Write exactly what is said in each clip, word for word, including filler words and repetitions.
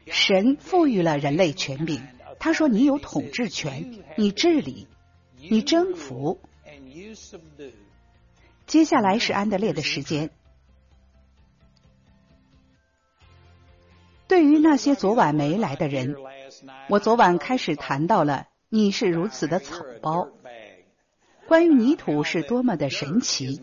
神赋予了人类权柄，他说你有统治权，你治理，你征服。接下来是安德烈的时间。对于那些昨晚没来的人，我昨晚开始谈到了你是如此的草包，关于泥土是多么的神奇。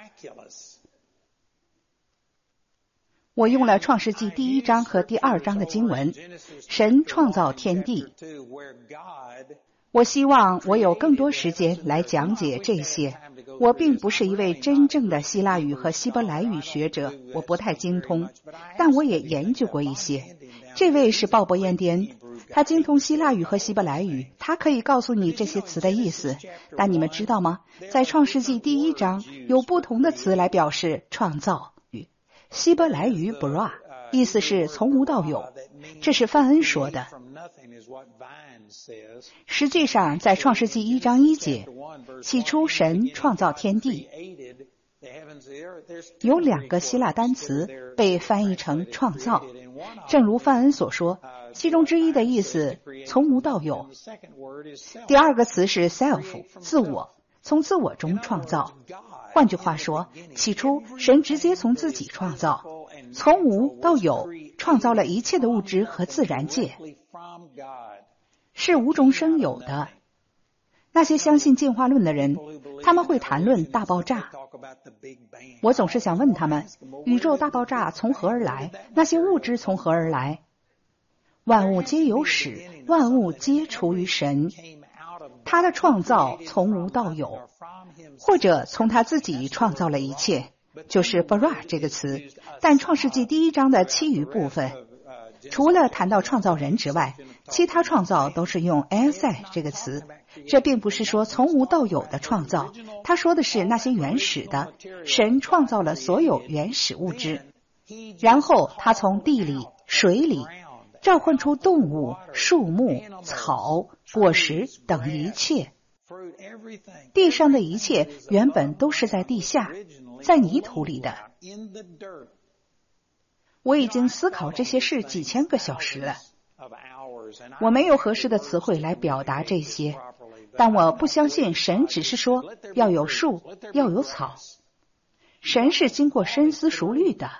我用了创世纪第一章和第二章的经文，神创造天地。我希望我有更多时间来讲解这些。我并不是一位真正的希腊语和希伯来语学者，我不太精通，但我也研究过一些。这位是鲍勃·燕迪恩，他精通希腊语和希伯来语，他可以告诉你这些词的意思。但你们知道吗？在创世纪第一章有不同的词来表示创造语。希伯来语 bara 意思是从无到有，这是范恩说的。实际上在创世纪一章一节，起初神创造天地，有两个希腊单词被翻译成创造，正如范恩所说，其中之一的意思从无到有，第二个词是 self 自我，从自我中创造。换句话说，起初神直接从自己创造，从无到有，创造了一切的物质和自然界，是无中生有的。那些相信进化论的人，他们会谈论大爆炸。我总是想问他们，宇宙大爆炸从何而来？那些物质从何而来？万物皆有始，万物皆出于神。他的创造从无到有，或者从他自己创造了一切，就是 bara 这个词。但创世纪第一章的其余部分，除了谈到创造人之外，其他创造都是用 eisai 这个词。这并不是说从无到有的创造，他说的是那些原始的。神创造了所有原始物质，然后他从地里、水里召唤出动物、树木、草、果实等一切。地上的一切原本都是在地下，在泥土里的。我已经思考这些事几千个小时了，我没有合适的词汇来表达这些，但我不相信神只是说要有树，要有草。神是经过深思熟虑的。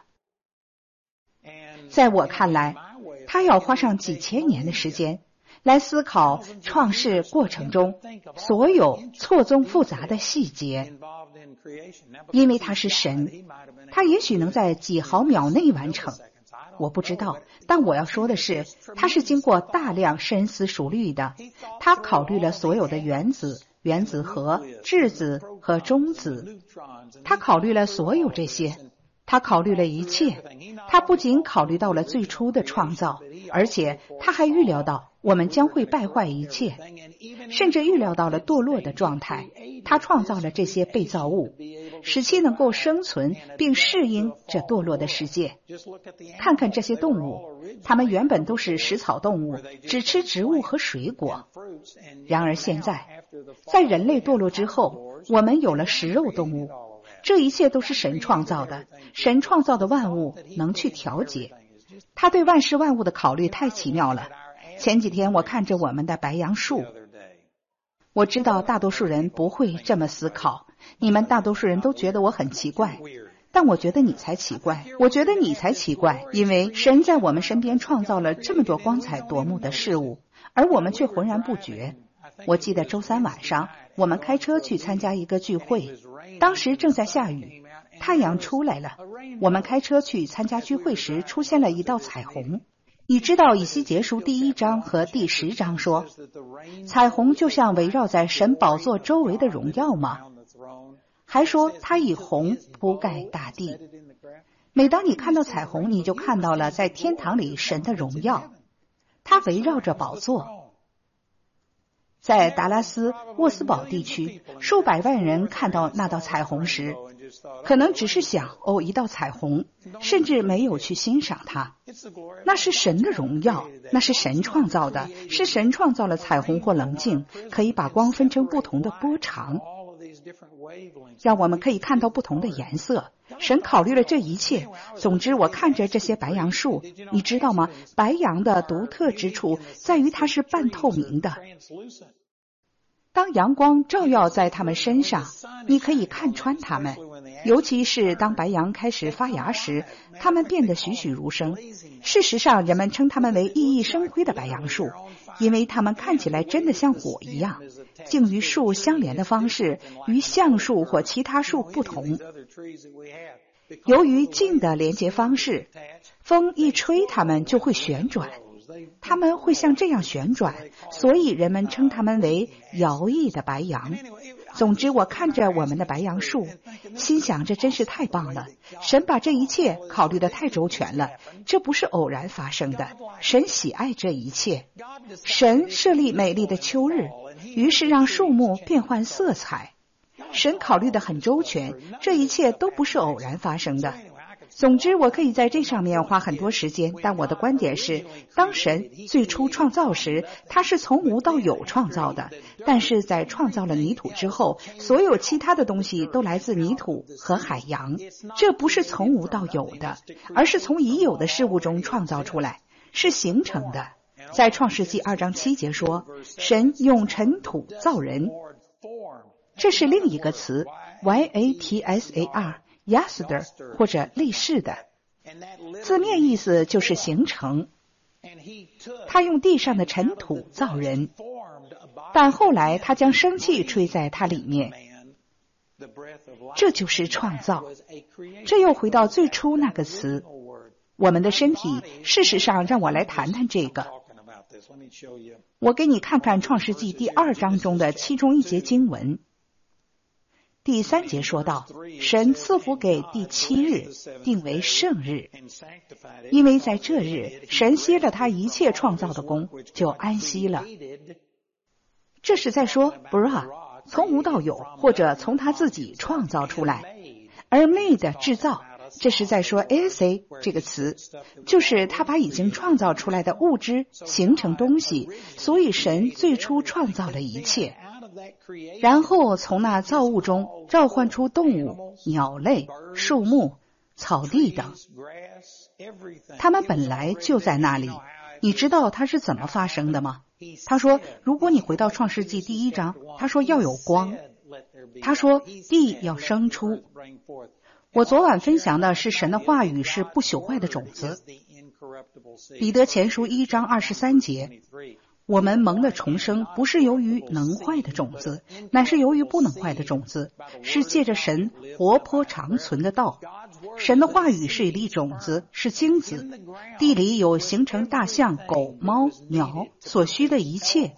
在我看来，他要花上几千年的时间来思考创世过程中所有错综复杂的细节。因为他是神，他也许能在几毫秒内完成，我不知道。但我要说的是，他是经过大量深思熟虑的。他考虑了所有的原子、原子核、质子和中子，他考虑了所有这些，他考虑了一切。他不仅考虑到了最初的创造，而且他还预料到我们将会败坏一切，甚至预料到了堕落的状态。他创造了这些被造物，使其能够生存并适应这堕落的世界。看看这些动物，它们原本都是食草动物，只吃植物和水果。然而现在，在人类堕落之后，我们有了食肉动物。这一切都是神创造的，神创造的万物能去调节。他对万事万物的考虑太奇妙了。前几天我看着我们的白杨树，我知道大多数人不会这么思考，你们大多数人都觉得我很奇怪，但我觉得你才奇怪，我觉得你才奇怪，因为神在我们身边创造了这么多光彩夺目的事物，而我们却浑然不觉。我记得周三晚上，我们开车去参加一个聚会，当时正在下雨，太阳出来了。我们开车去参加聚会时，出现了一道彩虹。你知道以西结书第一章和第十章说，彩虹就像围绕在神宝座周围的荣耀吗？还说它以红铺盖大地。每当你看到彩虹，你就看到了在天堂里神的荣耀，它围绕着宝座。在达拉斯沃斯堡地区，数百万人看到那道彩虹时，可能只是想哦，一道彩虹，甚至没有去欣赏它。那是神的荣耀，那是神创造的，是神创造了彩虹或棱镜，可以把光分成不同的波长。 让我们可以看到不同的颜色。神考虑了这一切。总之，我看着这些白杨树，你知道吗？白杨的独特之处在于它是半透明的。当阳光照耀在它们身上，你可以看穿它们。尤其是当白杨开始发芽时，它们变得栩栩如生。事实上，人们称它们为熠熠生辉的白杨树，因为它们看起来真的像火一样。茎与树相连的方式与橡树或其他树不同。由于茎的连接方式，风一吹它们就会旋转，它们会像这样旋转，所以人们称它们为摇曳的白杨。总之，我看着我们的白杨树，心想这真是太棒了，神把这一切考虑得太周全了，这不是偶然发生的，神喜爱这一切。神设立美丽的秋日，于是让树木变换色彩。神考虑得很周全，这一切都不是偶然发生的。总之，我可以在这上面花很多时间，但我的观点是，当神最初创造时，他是从无到有创造的，但是在创造了泥土之后，所有其他的东西都来自泥土和海洋。这不是从无到有的，而是从已有的事物中创造出来，是形成的。在创世纪二章七节说，神用尘土造人，这是另一个词 Y A T S A R。Yasder 或者类似的，字面意思就是形成。他用地上的尘土造人，但后来他将生气吹在他里面，这就是创造。这又回到最初那个词，我们的身体。事实上，让我来谈谈这个。我给你看看创世纪第二章中的其中一节经文。第三节说到，神赐福给第七日，定为圣日，因为在这日，神歇了他一切创造的功，就安息了。这是在说 bara 从无到有，或者从他自己创造出来，而 made 制造，这是在说 asa 这个词，就是他把已经创造出来的物质形成东西，所以神最初创造了一切。然后从那造物中召唤出动物、鸟类、树木、草地等，它们本来就在那里。你知道它是怎么发生的吗？他说，如果你回到创世纪第一章，他说要有光，他说地要生出。我昨晚分享的是神的话语是不朽坏的种子。彼得前书一章二十三节，我们蒙的重生不是由于能坏的种子，乃是由于不能坏的种子，是借着神活泼长存的道。神的话语是一粒种子，是精子，地里有形成大象、狗、猫、鸟所需的一切，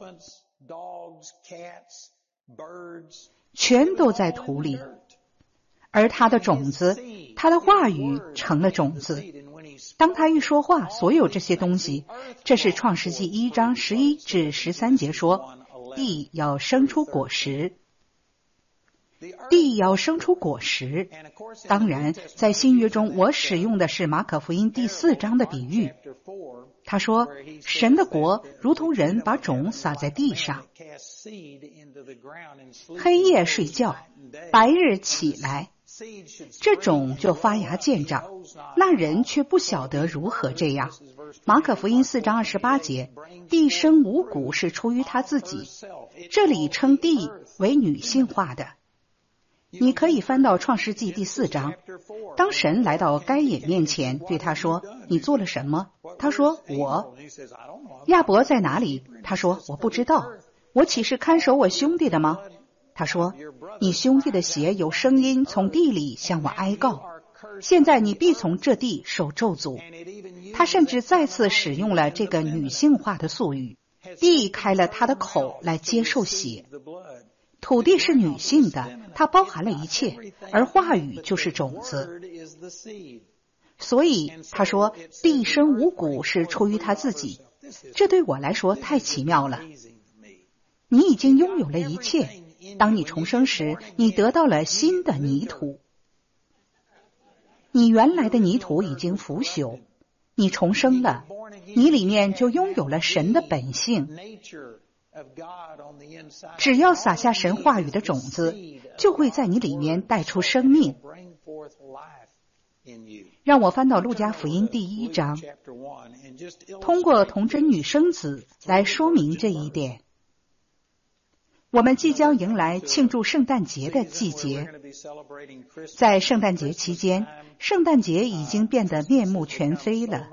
全都在土里。而他的种子，他的话语成了种子。当他一说话，所有这些东西，这是创世纪一章十一至十三节说，地要生出果实，地要生出果实。当然，在新约中，我使用的是马可福音第四章的比喻。他说，神的国如同人把种撒在地上，黑夜睡觉，白日起来，这种就发芽见长，那人却不晓得如何这样。马可福音四章二十八节，地生五谷是出于他自己，这里称地为女性化的。你可以翻到创世纪第四章，当神来到该隐面前，对他说，你做了什么？他说，我。亚伯在哪里？他说，我不知道。我岂是看守我兄弟的吗？他说，你兄弟的血有声音从地里向我哀告，现在你必从这地受咒诅。他甚至再次使用了这个女性化的术语，地开了他的口来接受血。土地是女性的，它包含了一切，而话语就是种子。所以他说，地生五谷是出于他自己。这对我来说太奇妙了。你已经拥有了一切，当你重生时，你得到了新的泥土。你原来的泥土已经腐朽，你重生了，你里面就拥有了神的本性。 只要撒下神话语的种子，就会在你里面带出生命。让我翻到路加福音第一章，通过童贞女生子来说明这一点。我们即将迎来庆祝圣诞节的季节，在圣诞节期间，圣诞节已经变得面目全非了，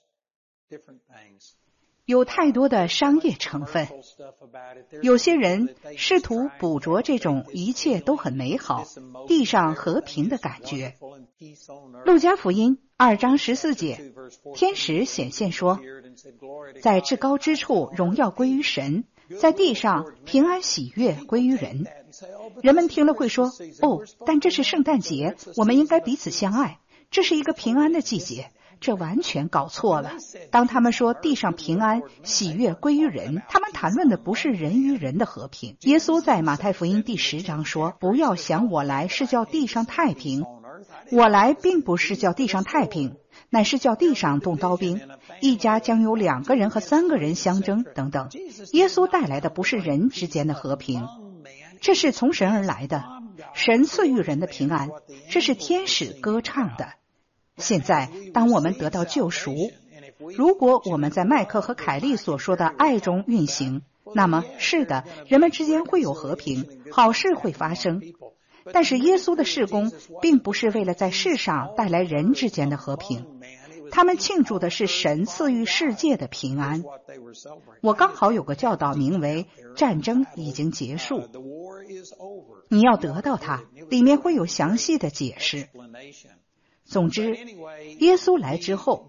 有太多的商业成分。有些人试图捕捉这种一切都很美好、地上和平的感觉。路加福音二章十四节，天使显现说，在至高之处荣耀归于神，在地上平安喜悦归于人。人们听了会说，哦，但这是圣诞节，我们应该彼此相爱，这是一个平安的季节。这完全搞错了。当他们说地上平安喜悦归于人，他们谈论的不是人与人的和平。耶稣在马太福音第十章说，不要想我来是叫地上太平，我来并不是叫地上太平，乃是叫地上动刀兵，一家将有两个人和三个人相争等等。耶稣带来的不是人之间的和平，这是从神而来的，神赐予人的平安，这是天使歌唱的。现在当我们得到救赎，如果我们在麦克和凯利所说的爱中运行，那么是的，人们之间会有和平，好事会发生。但是耶稣的事工并不是为了在世上带来人之间的和平，他们庆祝的是神赐予世界的平安。我刚好有个教导名为战争已经结束，你要得到它，里面会有详细的解释。总之，耶稣来之后，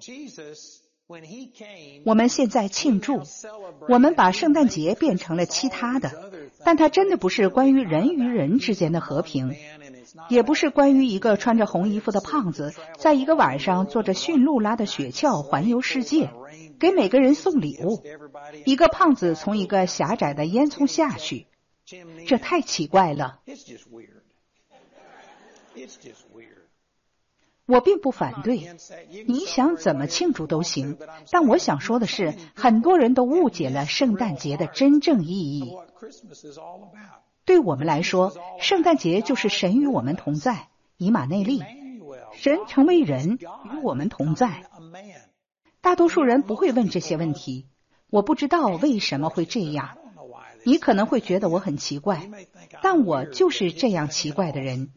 我们现在庆祝，我们把圣诞节变成了其他的，但它真的不是关于人与人之间的和平，也不是关于一个穿着红衣服的胖子在一个晚上坐着驯鹿拉的雪橇环游世界，给每个人送礼物，一个胖子从一个狭窄的烟囱下去，这太奇怪了。我并不反对，你想怎么庆祝都行，但我想说的是，很多人都误解了圣诞节的真正意义。对我们来说，圣诞节就是神与我们同在，以马内利，神成为人与我们同在。大多数人不会问这些问题，我不知道为什么会这样。你可能会觉得我很奇怪，但我就是这样奇怪的人。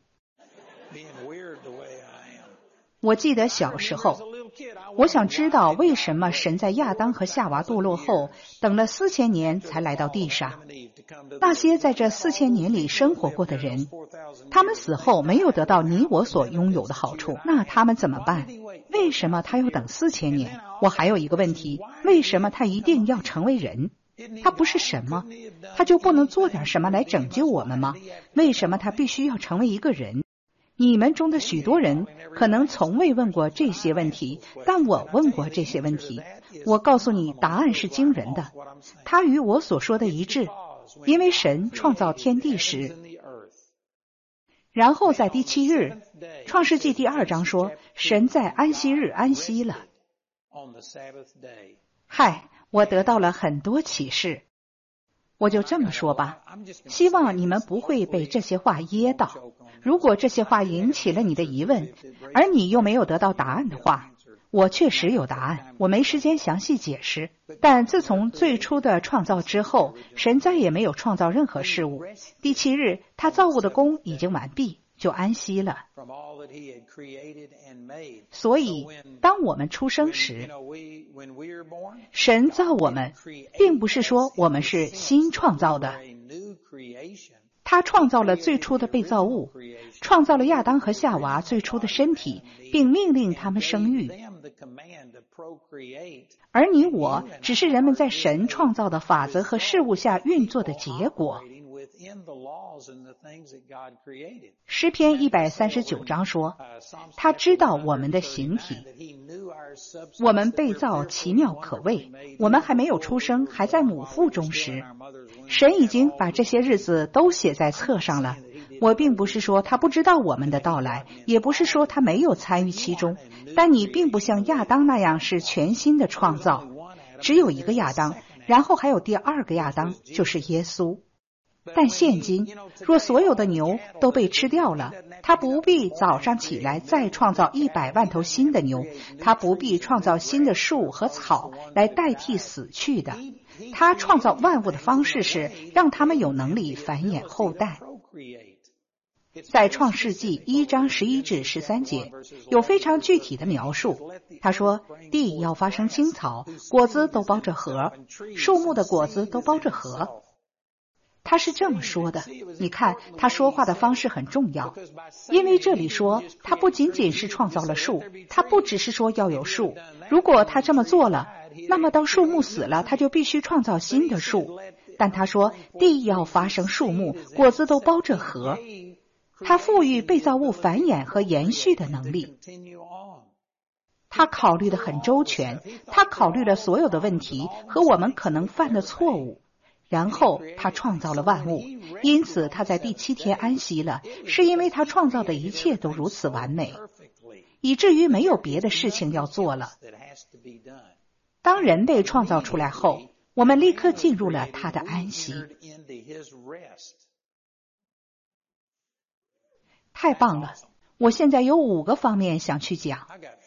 我记得小时候，我想知道为什么神在亚当和夏娃堕落后，等了四千年才来到地上。那些在这四千年里生活过的人，他们死后没有得到你我所拥有的好处，那他们怎么办？为什么他要等四千年？我还有一个问题，为什么他一定要成为人？他不是神吗？他就不能做点什么来拯救我们吗？为什么他必须要成为一个人？你们中的许多人可能从未问过这些问题，但我问过这些问题。我告诉你，答案是惊人的，它与我所说的一致。因为神创造天地时，然后在第七日，创世纪第二章说，神在安息日安息了。嗨，我得到了很多启示。我就这么说吧，希望你们不会被这些话噎到。如果这些话引起了你的疑问，而你又没有得到答案的话，我确实有答案，我没时间详细解释。但自从最初的创造之后，神再也没有创造任何事物。第七日，他造物的功已经完毕，就安息了。所以当我们出生时，神造我们，并不是说我们是新创造的，他创造了最初的被造物，创造了亚当和夏娃最初的身体，并命令他们生育。而你我只是人们在神创造的法则和事物下运作的结果。诗篇一百三十九章说，他知道我们的形体，我们被造奇妙可畏，我们还没有出生，还在母腹中时，神已经把这些日子都写在册上了。我并不是说他不知道我们的到来，也不是说他没有参与其中，但你并不像亚当那样是全新的创造，只有一个亚当， 然后还有第二个亚当，就是耶稣。但现今，若所有的牛都被吃掉了，他不必早上起来再创造一百万头新的牛，他不必创造新的树和草来代替死去的。他创造万物的方式是让他们有能力繁衍后代。在创世纪一章十一至十三节有非常具体的描述。他说，地要发生青草，果子都包着核，树木的果子都包着核。他是这么说的，你看他说话的方式很重要，因为这里说他不仅仅是创造了树，他不只是说要有树，如果他这么做了，那么当树木死了，他就必须创造新的树。但他说地要发生树木，果子都包着核，他赋予被造物繁衍和延续的能力。他考虑得很周全，他考虑了所有的问题和我们可能犯的错误。然后他创造了万物，因此他在第七天安息了，是因为他创造的一切都如此完美，以至于没有别的事情要做了。当人被创造出来后，我们立刻进入了他的安息。太棒了，我现在有五个方面想去讲。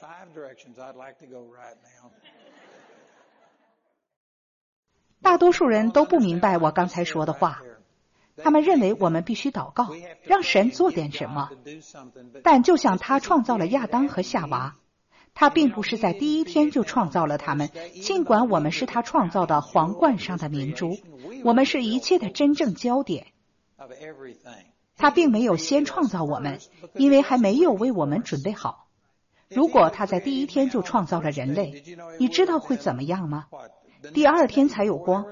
大多数人都不明白我刚才说的话，他们认为我们必须祷告，让神做点什么。但就像他创造了亚当和夏娃，他并不是在第一天就创造了他们，尽管我们是他创造的皇冠上的明珠，我们是一切的真正焦点。他并没有先创造我们，因为还没有为我们准备好。如果他在第一天就创造了人类，你知道会怎么样吗？第二天才有光，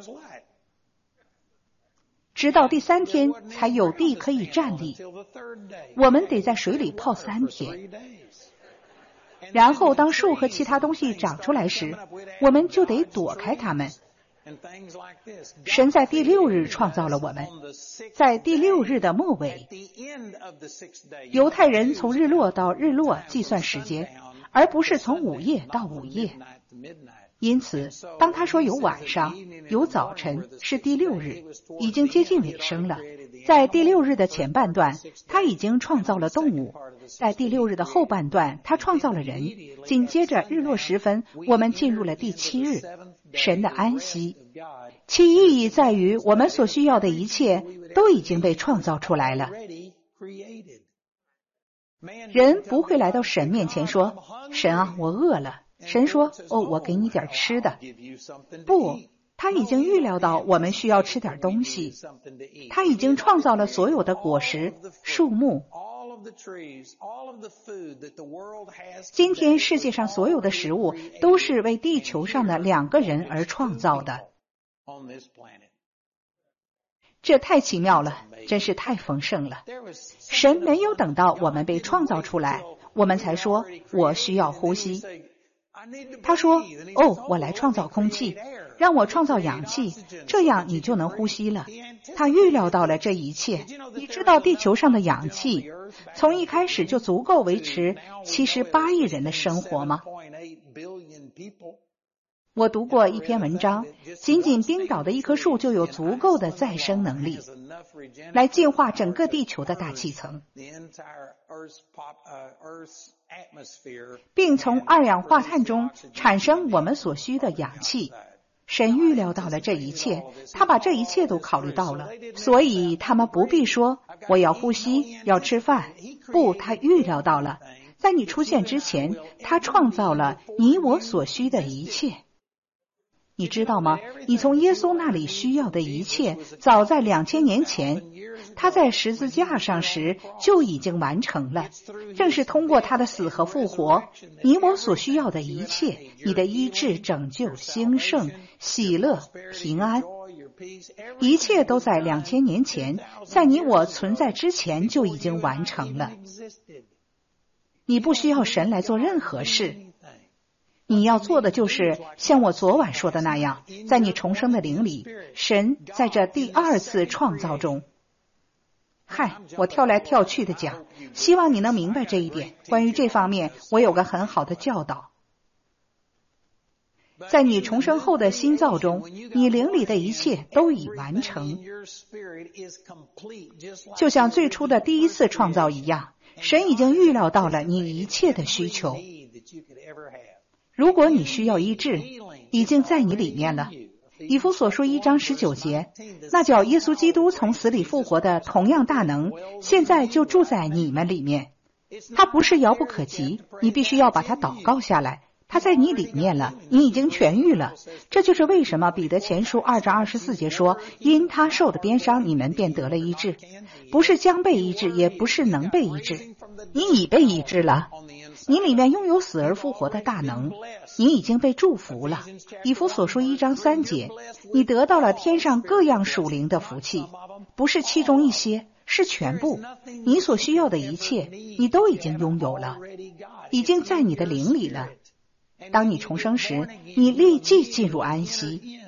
直到第三天才有地可以站立。我们得在水里泡三天，然后当树和其他东西长出来时，我们就得躲开它们。神在第六日创造了我们，在第六日的末尾，犹太人从日落到日落计算时间，而不是从午夜到午夜。因此，当他说有晚上，有早晨，是第六日，已经接近尾声了。在第六日的前半段，他已经创造了动物；在第六日的后半段，他创造了人。紧接着日落时分，我们进入了第七日，神的安息。其意义在于，我们所需要的一切都已经被创造出来了。人不会来到神面前说：“神啊，我饿了。”神说：“哦，我给你点吃的。”不，他已经预料到我们需要吃点东西。他已经创造了所有的果实、树木。今天世界上所有的食物都是为地球上的两个人而创造的。这太奇妙了，真是太丰盛了。神没有等到我们被创造出来，我们才说我需要呼吸。他说：“哦，我来创造空气，让我创造氧气，这样你就能呼吸了。”他预料到了这一切。你知道地球上的氧气从一开始就足够维持七十八亿人的生活吗？我读过一篇文章，仅仅冰岛的一棵树就有足够的再生能力，来净化整个地球的大气层，并从二氧化碳中产生我们所需的氧气。神预料到了这一切，他把这一切都考虑到了，所以他们不必说我要呼吸，要吃饭。不，他预料到了，在你出现之前，他创造了你我所需的一切。你知道吗？你从耶稣那里需要的一切，早在两千年前，他在十字架上时就已经完成了。正是通过他的死和复活，你我所需要的一切，你的医治、拯救、兴盛、喜乐、平安，一切都在两千年前，在你我存在之前就已经完成了。你不需要神来做任何事。你要做的就是像我昨晚说的那样，在你重生的灵里，神在这第二次创造中。嗨，我跳来跳去的讲，希望你能明白这一点。关于这方面，我有个很好的教导。 在你重生后的新造中，你灵里的一切都已完成，就像最初的第一次创造一样，神已经预料到了你一切的需求。如果你需要医治，已经在你里面了。以弗所书一章十九节，那叫耶稣基督从死里复活的同样大能，现在就住在你们里面。他不是遥不可及，你必须要把它祷告下来。他在你里面了，你已经痊愈了。这就是为什么彼得前书二章二十四节说，因他受的鞭伤，你们便得了医治。不是将被医治，也不是能被医治，你已被医治了。你里面拥有死而复活的大能，你已经被祝福了。以弗所书一章三节，你得到了天上各样属灵的福气，不是其中一些，是全部。你所需要的一切，你都已经拥有了，已经在你的灵里了。当你重生时，你立即进入安息。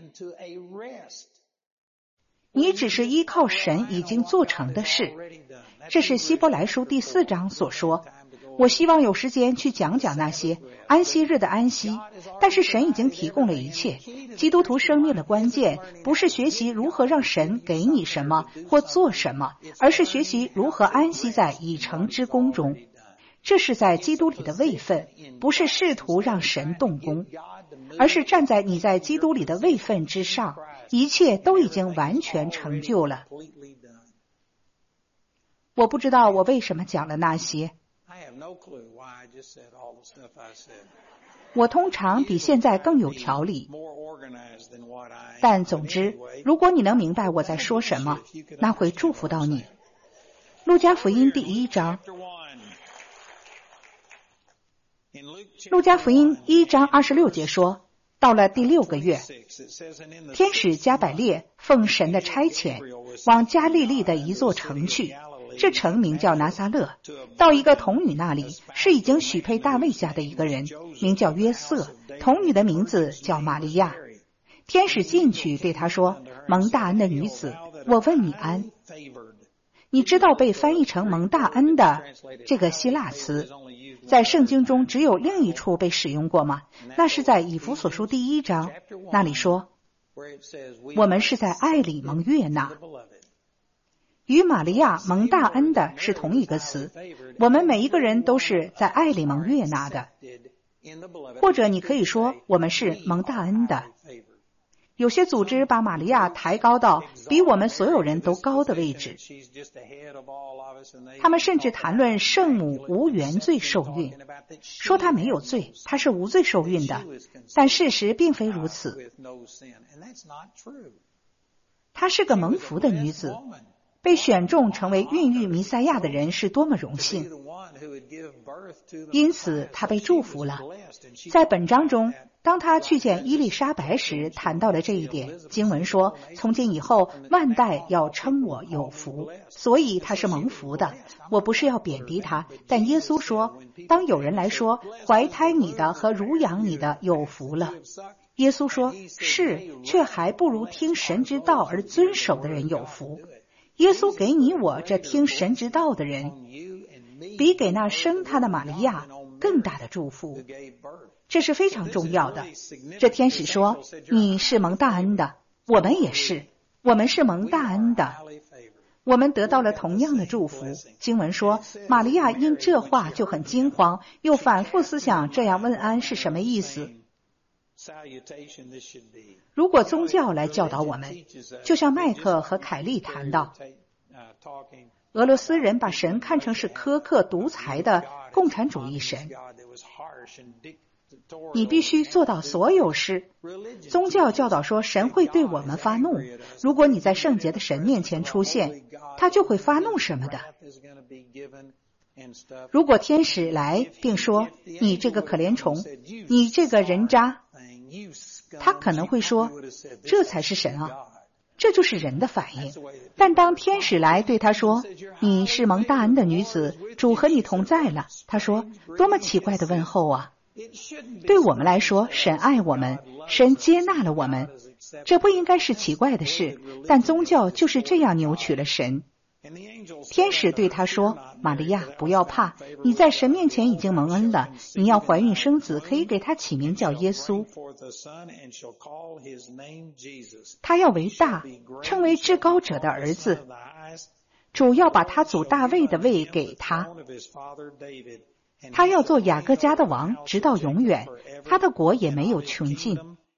你只是依靠神已经做成的事。这是希伯来书第四章所说。我希望有时间去讲讲那些安息日的安息，但是神已经提供了一切。基督徒生命的关键不是学习如何让神给你什么或做什么，而是学习如何安息在已成之功中。这是在基督里的位分，不是试图让神动工，而是站在你在基督里的位分之上，一切都已经完全成就了。我不知道我为什么讲了那些，我通常比现在更有条理，但总之，如果你能明白我在说什么，那会祝福到你。路加福音第一章，路加福音一章二十六节说，到了第六个月，天使加百列奉神的差遣，往加利利的一座城去，这城名叫拿撒勒，到一个童女那里，是已经许配大卫家的一个人，名叫约瑟，童女的名字叫玛利亚。天使进去对她说，蒙大恩的女子，我问你安。你知道被翻译成蒙大恩的这个希腊词在圣经中只有另一处被使用过吗？那是在以弗所书第一章，那里说我们是在爱里蒙悦纳。与玛利亚蒙大恩的是同一个词，我们每一个人都是在爱里蒙悦纳的，或者你可以说我们是蒙大恩的。有些组织把玛利亚抬高到比我们所有人都高的位置，他们甚至谈论圣母无原罪受孕，说她没有罪，她是无罪受孕的，但事实并非如此。她是个蒙福的女子，被选中成为孕育弥赛亚的人是多么荣幸，因此她被祝福了。在本章中，当他去见伊丽莎白时谈到了这一点，经文说从今以后万代要称我有福，所以他是蒙福的。我不是要贬低他，但耶稣说当有人来说怀胎你的和乳养你的有福了，耶稣说是，却还不如听神之道而遵守的人有福。耶稣给你我这听神之道的人，比给那生他的玛利亚更大的祝福。这是非常重要的。这天使说你是蒙大恩的，我们也是，我们是蒙大恩的，我们得到了同样的祝福。经文说玛利亚因这话就很惊慌，又反复思想这样问安是什么意思。如果宗教来教导我们，就像麦克和凯利谈到，俄罗斯人把神看成是苛刻独裁的共产主义神，你必须做到所有事。宗教教导说神会对我们发怒，如果你在圣洁的神面前出现，他就会发怒什么的。如果天使来并说你这个可怜虫，你这个人渣，他可能会说这才是神啊，这就是人的反应。但当天使来对他说你是蒙大恩的女子，主和你同在了，他说多么奇怪的问候啊。对我们来说，神爱我们，神接纳了我们，这不应该是奇怪的事，但宗教就是这样扭曲了神。 天使对他说，玛利亚，不要怕，你在神面前已经蒙恩了，你要怀孕生子，可以给他起名叫耶稣。他要为大，称为至高者的儿子，主要把他祖大卫的位给他。他要做雅各家的王，直到永远，他的国也没有穷尽。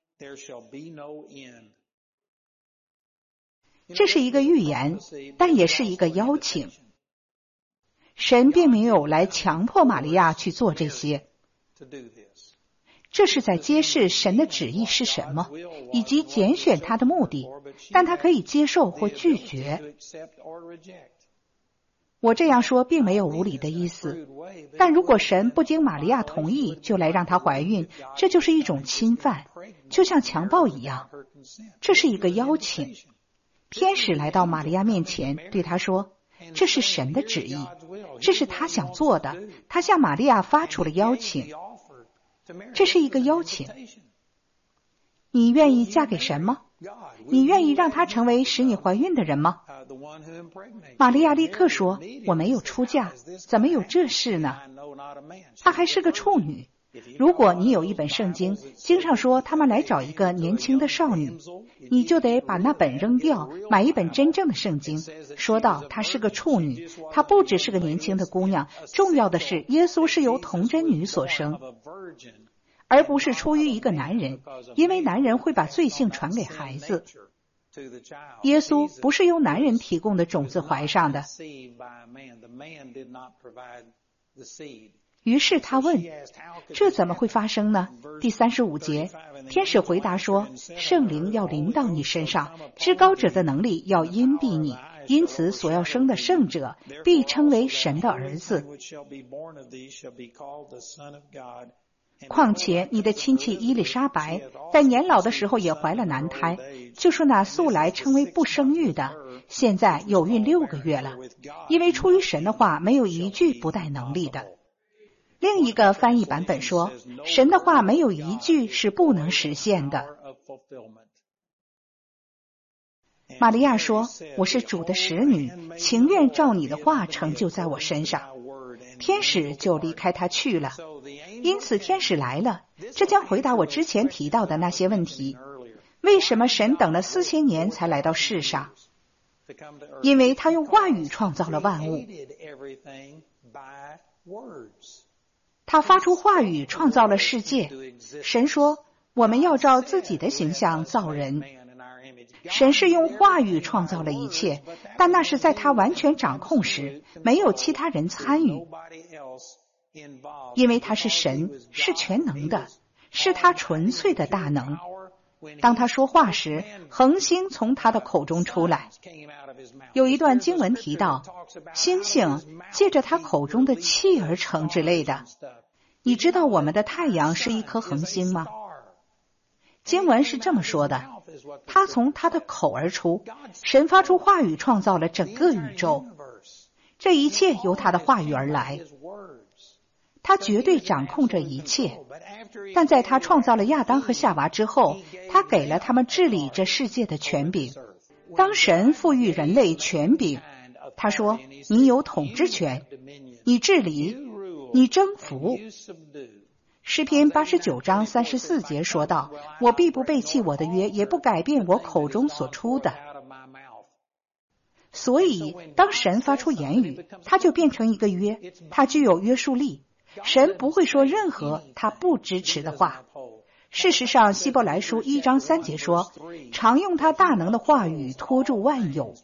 这是一个预言，但也是一个邀请。神并没有来强迫玛利亚去做这些，这是在揭示神的旨意是什么，以及拣选他的目的，但他可以接受或拒绝。我这样说并没有无理的意思，但如果神不经玛利亚同意就来让她怀孕，这就是一种侵犯，就像强暴一样。这是一个邀请。天使来到玛利亚面前，对她说，这是神的旨意，这是他想做的，他向玛利亚发出了邀请。这是一个邀请。你愿意嫁给神吗？你愿意让他成为使你怀孕的人吗？玛利亚立刻说，我没有出嫁，怎么有这事呢？她还是个处女。如果你有一本圣经，经上说他们来找一个年轻的少女，你就得把那本扔掉，买一本真正的圣经。说到她是个处女，她不只是个年轻的姑娘，重要的是耶稣是由童贞女所生，而不是出于一个男人，因为男人会把罪性传给孩子。耶稣不是由男人提供的种子怀上的。于是他问，这怎么会发生呢？第三十五节，天使回答说，圣灵要临到你身上，至高者的能力要荫蔽你，因此所要生的圣者必称为神的儿子。况且你的亲戚伊丽莎白在年老的时候也怀了男胎，就是那素来称为不生育的，现在有孕六个月了，因为出于神的话没有一句不带能力的。另一个翻译版本说，神的话没有一句是不能实现的。玛利亚说，我是主的使女，情愿照你的话成就在我身上。天使就离开他去了。因此天使来了，这将回答我之前提到的那些问题。为什么神等了四千年才来到世上？因为他用话语创造了万物。他发出话语创造了世界。神说，我们要照自己的形象造人。神是用话语创造了一切，但那是在他完全掌控时，没有其他人参与。因为他是神，是全能的，是他纯粹的大能。当他说话时，恒星从他的口中出来。有一段经文提到，星星借着他口中的气而成之类的。你知道我们的太阳是一颗恒星吗？经文是这么说的，他从他的口而出，神发出话语创造了整个宇宙，这一切由他的话语而来。他绝对掌控着一切，但在他创造了亚当和夏娃之后，他给了他们治理这世界的权柄。当神赋予人类权柄，他说，你有统治权，你治理，你征服。诗篇八十九章三十四节说道，我必不背弃我的约，也不改变我口中所出的。所以当神发出言语，它就变成一个约，它具有约束力。神不会说任何他不支持的话。事实上，希伯来书一章三节说，常用他大能的话语托住万有。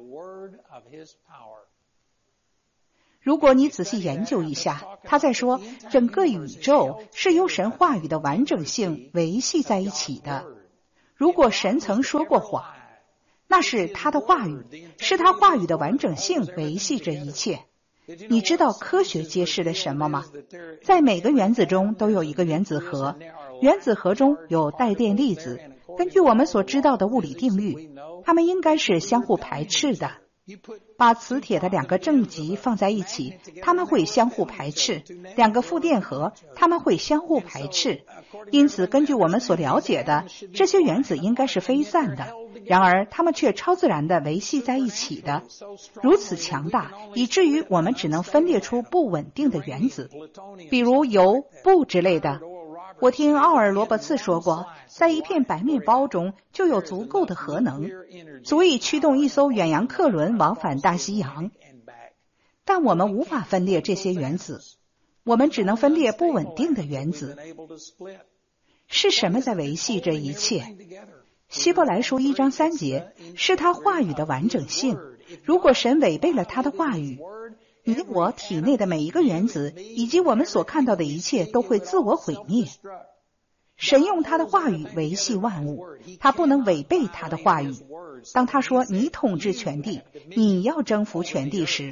如果你仔细研究一下，他在说整个宇宙是由神话语的完整性维系在一起的。如果神曾说过话，那是他的话语，是他话语的完整性维系着一切。你知道科学揭示了什么吗？在每个原子中都有一个原子核，原子核中有带电粒子。根据我们所知道的物理定律，它们应该是相互排斥的。 把磁铁的两个正极放在一起，它们会相互排斥；两个负电荷，它们会相互排斥。因此，根据我们所了解的，这些原子应该是非散的，然而它们却超自然地维系在一起的，如此强大，以至于我们只能分裂出不稳定的原子，比如铀、钚之类的。我听奥尔·罗伯茨说过，在一片白面包中就有足够的核能，足以驱动一艘远洋客轮往返大西洋。但我们无法分裂这些原子，我们只能分裂不稳定的原子。是什么在维系这一切？希伯来书一章三节，是他话语的完整性。如果神违背了他的话语，你我体内的每一个原子以及我们所看到的一切都会自我毁灭。神用他的话语维系万物，他不能违背他的话语。当他说你统治全地，你要征服全地时，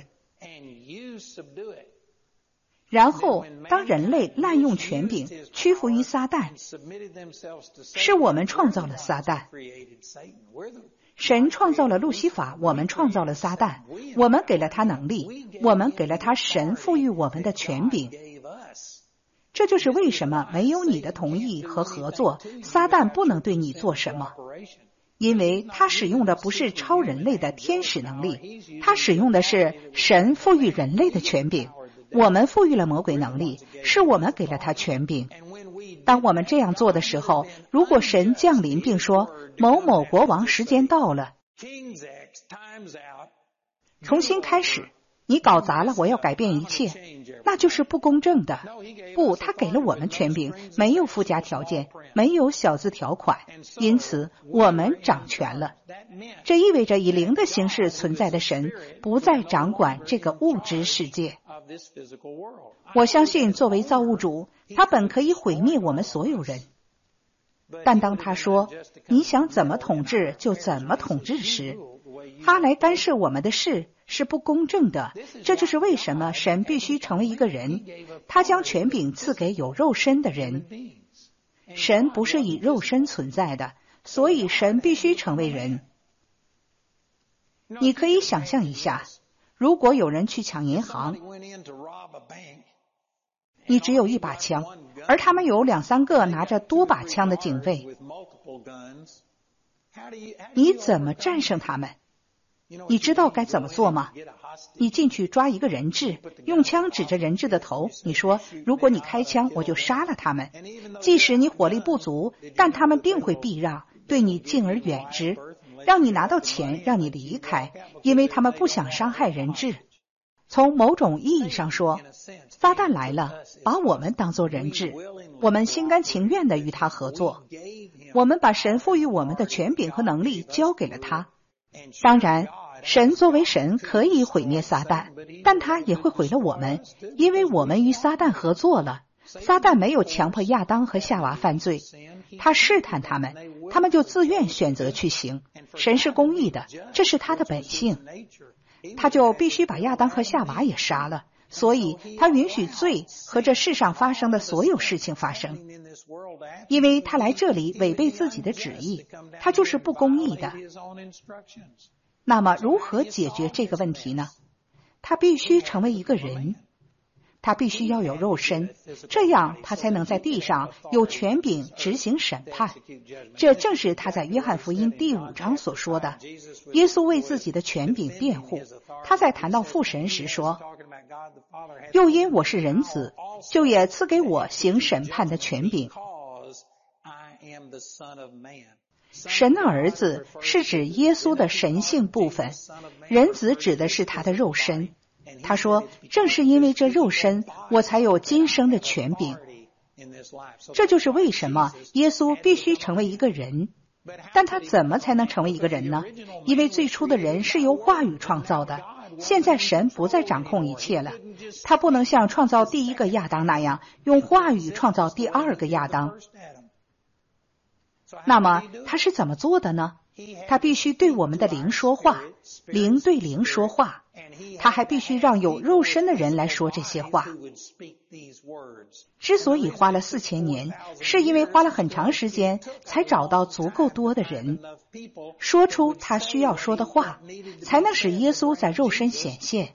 然后当人类滥用权柄，屈服于撒旦，是我们创造了撒旦。神创造了路西法，我们创造了撒旦，我们给了他能力，我们给了他神赋予我们的权柄。这就是为什么没有你的同意和合作，撒旦不能对你做什么，因为他使用的不是超人类的天使能力，他使用的是神赋予人类的权柄。我们赋予了魔鬼能力，是我们给了他权柄。当我们这样做的时候，如果神降临并说某某国王时间到了，重新开始，你搞砸了，我要改变一切，那就是不公正的。不，他给了我们权柄，没有附加条件，没有小字条款，因此我们掌权了。这意味着以灵的形式存在的神不再掌管这个物质世界。我相信作为造物主，他本可以毁灭我们所有人，但当他说你想怎么统治就怎么统治时，他来干涉我们的事是不公正的。这就是为什么神必须成为一个人，他将权柄赐给有肉身的人。神不是以肉身存在的，所以神必须成为人。你可以想象一下，如果有人去抢银行，你只有一把枪，而他们有两三个拿着多把枪的警卫，你怎么战胜他们？你知道该怎么做吗？你进去抓一个人质，用枪指着人质的头，你说如果你开枪我就杀了他们，即使你火力不足，但他们定会避让，对你敬而远之，让你拿到钱，让你离开，因为他们不想伤害人质。从某种意义上说，撒旦来了，把我们当作人质，我们心甘情愿地与他合作，我们把神赋予我们的权柄和能力交给了他。当然，神作为神可以毁灭撒旦，但他也会毁了我们，因为我们与撒旦合作了。撒旦没有强迫亚当和夏娃犯罪，他试探他们，他们就自愿选择去行。神是公义的，这是他的本性，他就必须把亚当和夏娃也杀了，所以他允许罪和这世上发生的所有事情发生，因为他来这里违背自己的旨意，他就是不公义的。那么如何解决这个问题呢？他必须成为一个人，他必须要有肉身，这样他才能在地上有权柄执行审判。这正是他在约翰福音第五章所说的。耶稣为自己的权柄辩护，他在谈到父神时说，又因我是人子，就也赐给我行审判的权柄。神的儿子是指耶稣的神性部分，人子指的是他的肉身。他说，正是因为这肉身，我才有今生的权柄。这就是为什么耶稣必须成为一个人。但他怎么才能成为一个人呢？因为最初的人是由话语创造的，现在神不再掌控一切了，他不能像创造第一个亚当那样用话语创造第二个亚当。那么他是怎么做的呢？他必须对我们的灵说话，灵对灵说话， 他还必须让有肉身的人来说这些话。之所以花了四千年，是因为花了很长时间才找到足够多的人，说出他需要说的话，才能使耶稣在肉身显现。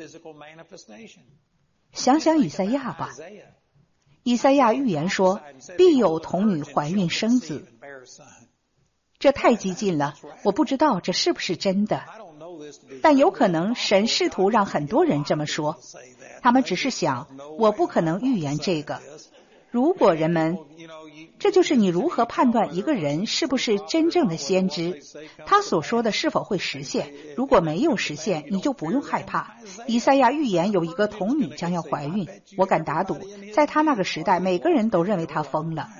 想想以赛亚吧，以赛亚预言说，必有童女怀孕生子。这太激进了，我不知道这是不是真的，但有可能神试图让很多人这么说，他们只是想，我不可能预言这个。如果人们，这就是你如何判断一个人是不是真正的先知，他所说的是否会实现。如果没有实现，你就不用害怕。以赛亚预言有一个童女将要怀孕，我敢打赌，在他那个时代，每个人都认为他疯了。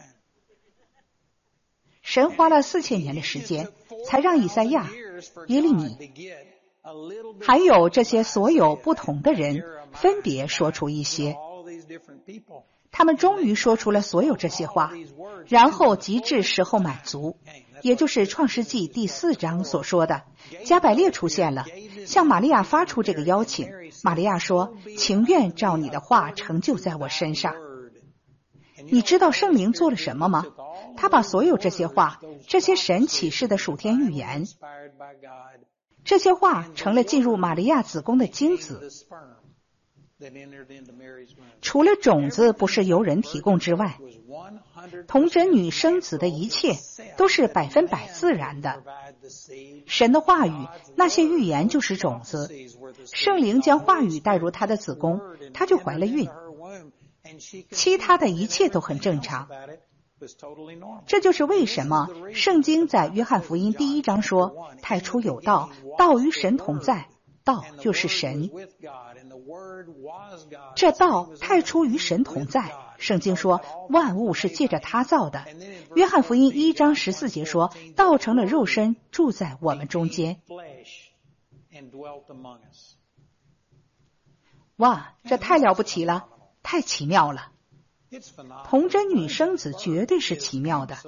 神花了四千年的时间，才让以赛亚、耶利米，还有这些所有不同的人，分别说出一些。他们终于说出了所有这些话，然后极致时候满足，也就是创世纪第四章所说的，加百列出现了，向玛利亚发出这个邀请。玛利亚说，情愿照你的话成就在我身上。你知道圣灵做了什么吗？他把所有这些话，这些神启示的属天预言，这些话成了进入玛利亚子宫的精子。除了种子不是由人提供之外，童贞女生子的一切都是百分百自然的。神的话语，那些预言就是种子，圣灵将话语带入她的子宫，她就怀了孕，其他的一切都很正常。这就是为什么圣经在约翰福音第一章说，太初有道，道与神同在，道就是神。这道太初与神同在，圣经说万物是借着他造的。约翰福音一章十四节说，道成了肉身，住在我们中间。哇，这太了不起了，太奇妙了。童贞女生子绝对是奇妙的，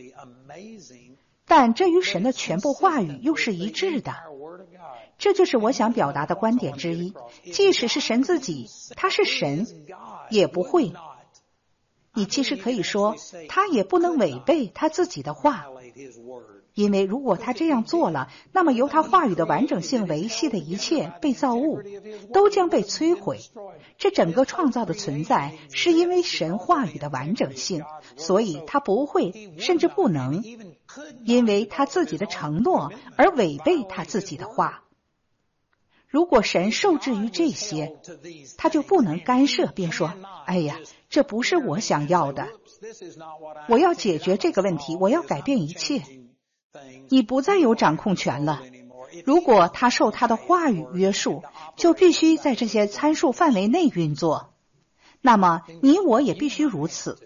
但这与神的全部话语又是一致的。这就是我想表达的观点之一，即使是神自己，他是神，也不会。你其实可以说，他也不能违背他自己的话，因为如果他这样做了，那么由他话语的完整性维系的一切被造物都将被摧毁。这整个创造的存在是因为神话语的完整性，所以他不会，甚至不能因为他自己的承诺而违背他自己的话。如果神受制于这些，他就不能干涉并说，哎呀，这不是我想要的，我要解决这个问题，我要改变一切。你不再有掌控权了。如果他受他的话语约束，就必须在这些参数范围内运作，那么你我也必须如此。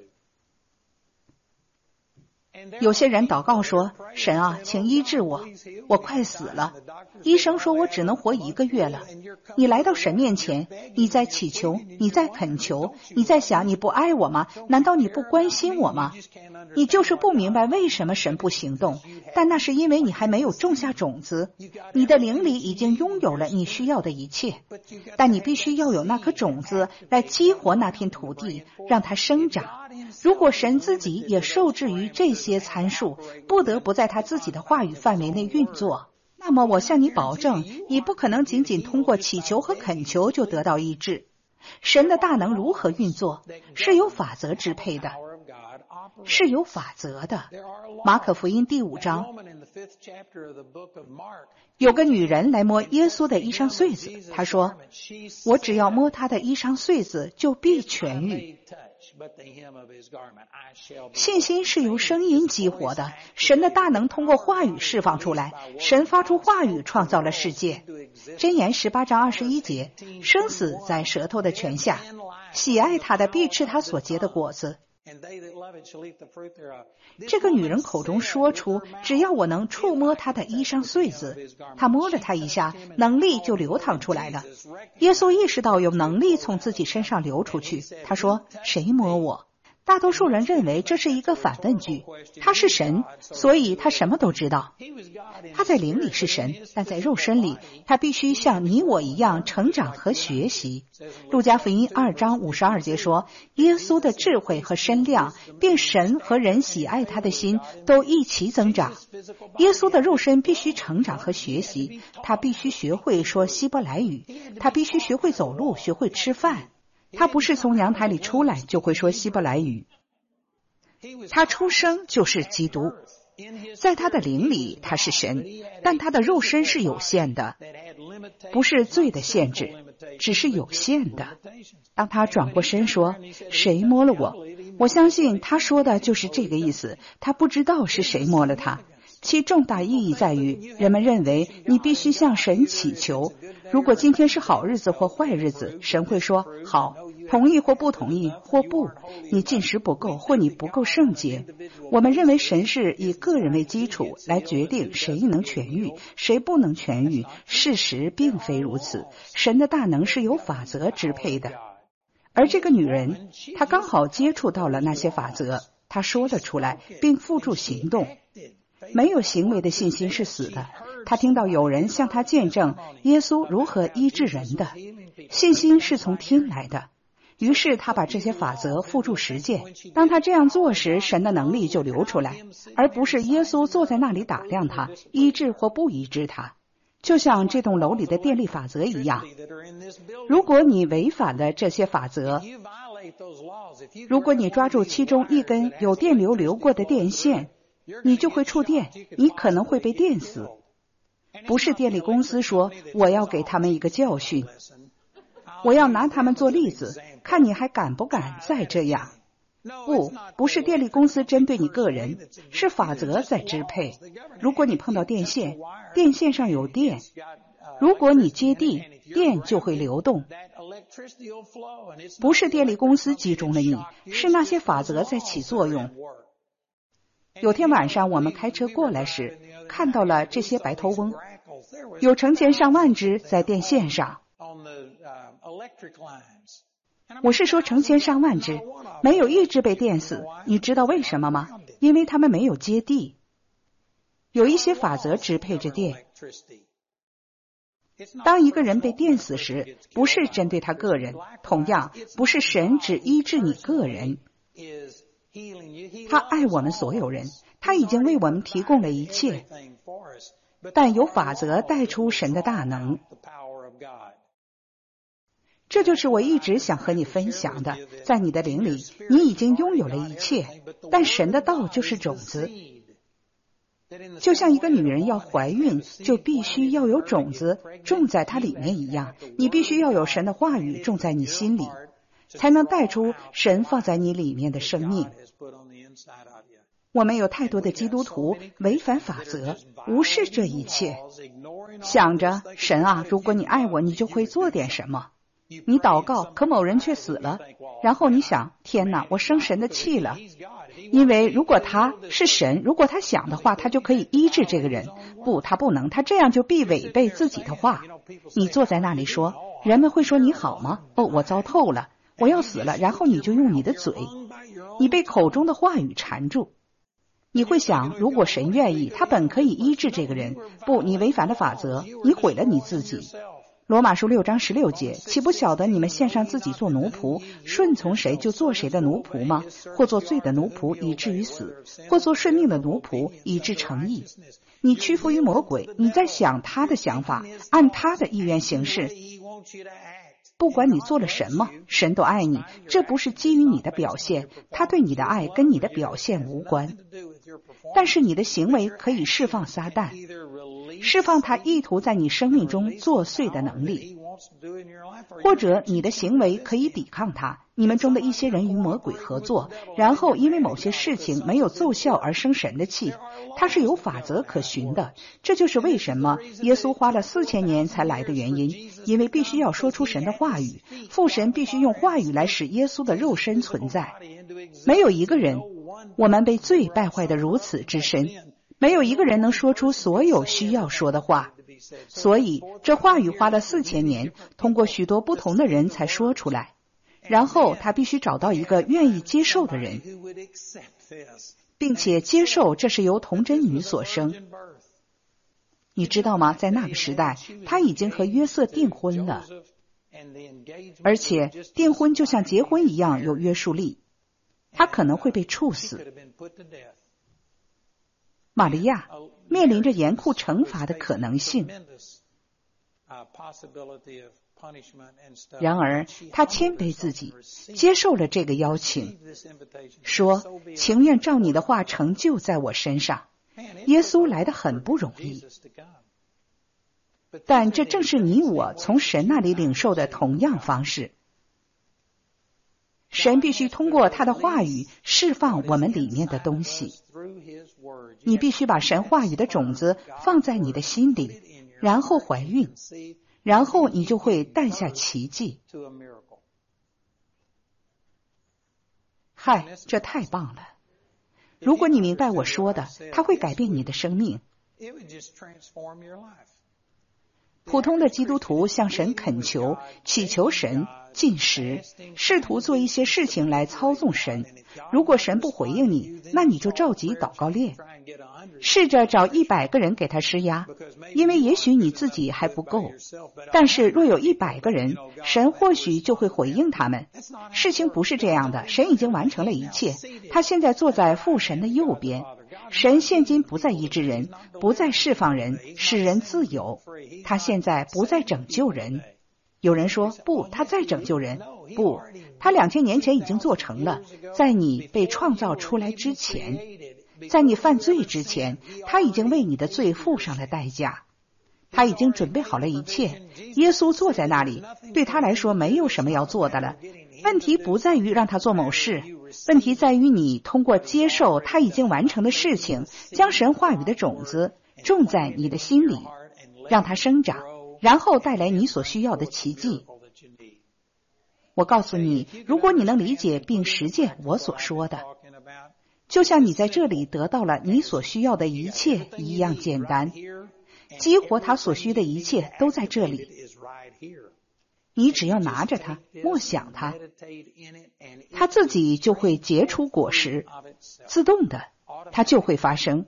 有些人祷告说，神啊，请医治我，我快死了。医生说我只能活一个月了。你来到神面前，你在祈求，你在恳求，你在想，你不爱我吗？难道你不关心我吗？你就是不明白为什么神不行动，但那是因为你还没有种下种子。你的灵里已经拥有了你需要的一切，但你必须要有那颗种子来激活那片土地，让它生长。如果神自己也受制于这些参数，不得不在他自己的话语范围内运作，那么我向你保证，你不可能仅仅通过祈求和恳求就得到医治。神的大能如何运作，是有法则支配的，是有法则的。马可福音第五章，有个女人来摸耶稣的衣裳穗子，她说，我只要摸他的衣裳穗子，就必痊愈。信心是由声音激活的，神的大能通过话语释放出来，神发出话语创造了世界。箴言十八章二十一节，生死在舌头的权下，喜爱他的必吃他所结的果子。这个女人口中说出，只要我能触摸她的衣裳穗子，她摸了她一下，能力就流淌出来了。耶稣意识到有能力从自己身上流出去，他说，谁摸我？ 大多数人认为这是一个反问句，他是神，所以他什么都知道。他在灵里是神，但在肉身里，他必须像你我一样成长和学习。路加福音二章五十二节说，耶稣的智慧和身量，并神和人喜爱他的心都一起增长。耶稣的肉身必须成长和学习，他必须学会说希伯来语，他必须学会走路，学会吃饭。他不是从阳台里出来就会说希伯来语，他出生就是基督。在他的灵里他是神，但他的肉身是有限的，不是罪的限制，只是有限的。当他转过身说，谁摸了我？我相信他说的就是这个意思，他不知道是谁摸了他。其重大意义在于，人们认为你必须向神祈求，如果今天是好日子或坏日子，神会说好，同意或不同意或不，你进食不够或你不够圣洁。我们认为神是以个人为基础来决定谁能痊愈，谁不能痊愈。事实并非如此，神的大能是由法则支配的。而这个女人，她刚好接触到了那些法则，她说了出来，并付诸行动。没有行为的信心是死的。他听到有人向他见证耶稣如何医治人的，信心是从听来的。于是他把这些法则付诸实践。当他这样做时，神的能力就流出来，而不是耶稣坐在那里打量他，医治或不医治他。就像这栋楼里的电力法则一样，如果你违反了这些法则，如果你抓住其中一根有电流流过的电线，你就会触电，你可能会被电死。不是电力公司说我要给他们一个教训，我要拿他们做例子，看你还敢不敢再这样。不，不是电力公司针对你个人，是法则在支配。如果你碰到电线，电线上有电，如果你接地，电就会流动。不是电力公司击中了你，是那些法则在起作用。有天晚上我们开车过来时，看到了这些白头翁，有成千上万只在电线上。我是说成千上万只，没有一只被电死。你知道为什么吗？因为他们没有接地。有一些法则支配着电。当一个人被电死时，不是针对他个人，同样不是神只医治你个人。他爱我们所有人，他已经为我们提供了一切，但有法则带出神的大能。这就是我一直想和你分享的，在你的灵里，你已经拥有了一切，但神的道就是种子。就像一个女人要怀孕，就必须要有种子种在她里面一样，你必须要有神的话语种在你心里，才能带出神放在你里面的生命。我们有太多的基督徒违反法则，无视这一切，想着神啊，如果你爱我，你就会做点什么。你祷告，可某人却死了，然后你想，天哪，我生神的气了。因为如果他是神，如果他想的话，他就可以医治这个人。不，他不能，他这样就必违背自己的话。你坐在那里说，人们会说你好吗？哦，我糟透了，我要死了，然后你就用你的嘴，你被口中的话语缠住。你会想，如果神愿意，他本可以医治这个人。不，你违反了法则，你毁了你自己。罗马书六章十六节，岂不晓得你们献上自己做奴仆，顺从谁就做谁的奴仆吗？或做罪的奴仆，以至于死；或做顺命的奴仆，以致成义。你屈服于魔鬼，你在想他的想法，按他的意愿行事。不管你做了什么，神都爱你，这不是基于你的表现，他对你的爱跟你的表现无关。但是你的行为可以释放撒旦，释放他意图在你生命中作祟的能力，或者你的行为可以抵抗他。你们中的一些人与魔鬼合作，然后因为某些事情没有奏效而生神的气，它是有法则可循的。这就是为什么耶稣花了四千年才来的原因，因为必须要说出神的话语，父神必须用话语来使耶稣的肉身存在。没有一个人，我们被罪败坏得如此之深，没有一个人能说出所有需要说的话。所以这话语花了四千年，通过许多不同的人才说出来。 然后他必须找到一个愿意接受的人，并且接受这是由童贞女所生。你知道吗？在那个时代，他已经和约瑟订婚了，而且订婚就像结婚一样有约束力，他可能会被处死。玛利亚面临着严酷惩罚的可能性，然而他谦卑自己，接受了这个邀请，说情愿照你的话成就在我身上。耶稣来得很不容易，但这正是你我从神那里领受的同样方式。神必须通过他的话语释放我们里面的东西。你必须把神话语的种子放在你的心里，然后怀孕，然后你就会诞下奇迹。嗨，这太棒了！如果你明白我说的，它会改变你的生命。普通的基督徒向神恳求、祈求神、进食，试图做一些事情来操纵神。如果神不回应你，那你就召集祷告列，试着找一百个人给他施压，因为也许你自己还不够。但是若有一百个人，神或许就会回应他们。事情不是这样的，神已经完成了一切，他现在坐在父神的右边。神现今不再医治人，不再释放人，使人自由。他现在不再拯救人。有人说，不，他在拯救人。不，他两千年前已经做成了，在你被创造出来之前，在你犯罪之前，他已经为你的罪付上了代价。他已经准备好了一切。耶稣坐在那里，对他来说没有什么要做的了。问题不在于让他做某事，问题在于你通过接受他已经完成的事情，将神话语的种子种在你的心里，让它生长，然后带来你所需要的奇迹。我告诉你，如果你能理解并实践我所说的，就像你在这里得到了你所需要的一切一样简单。激活他所需的一切都在这里，你只要拿着它，默想它，它自己就会结出果实，自动的，它就会发生。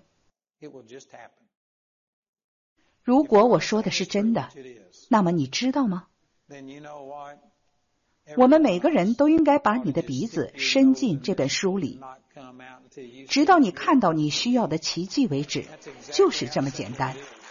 如果我说的是真的，那么你知道吗？我们每个人都应该把你的鼻子伸进这本书里，直到你看到你需要的奇迹为止，就是这么简单。